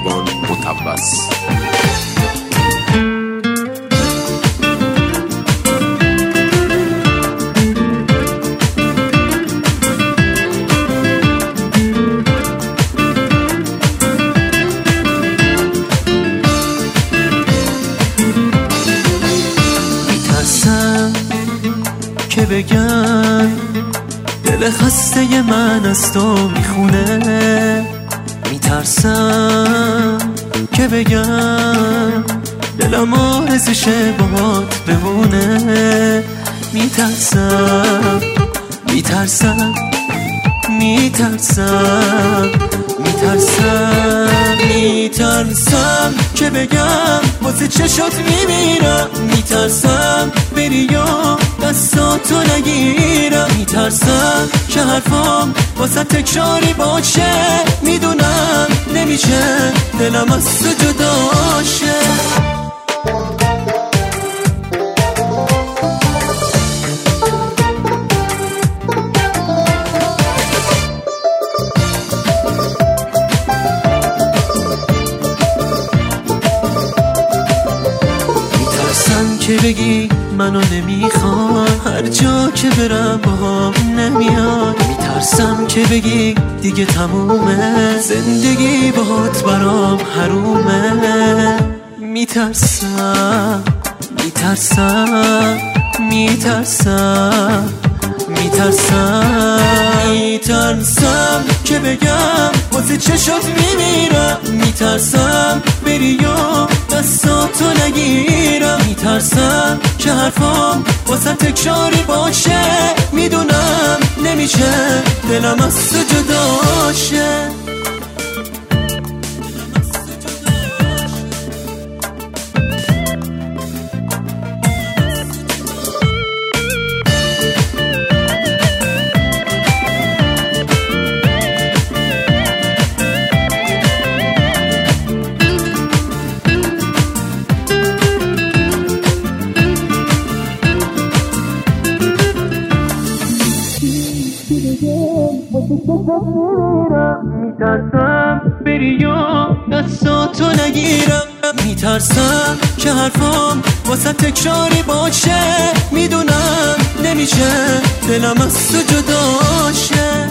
کیوان متوس. میترسم که بگم دل خسته من از تو میخونه، میترسم که بگم دلم آرزشه باهات بمونه، میترسم میترسم میترسم میترسم میترسم که بگم واسه چشات میمیرم، میترسم بری یا دستاتو نگیرم، میترسم که حرفام واسه تکراری باشه، میدونم نمیشه دلم از تو جدا شه. که بگی منو نمیخوای، هر جا که برم باهم نمیاد، میترسم که بگی دیگه تمومه، زندگی باهات برام حرومه، میترسم میترسم میترسم میترسم میترسم که بگم واسه چشات میمیرم، میترسم بری یا دستاتو نگیرم، میترسم که حرفام واسه تکراری باشه، میدونم نمیشه دلم از تو جدا شه. میترسم بری یا دستاتو نگیرم، میترسم که حرفام واسه تکراری باشه، میدونم نمیشه دلم از تو جدا شه.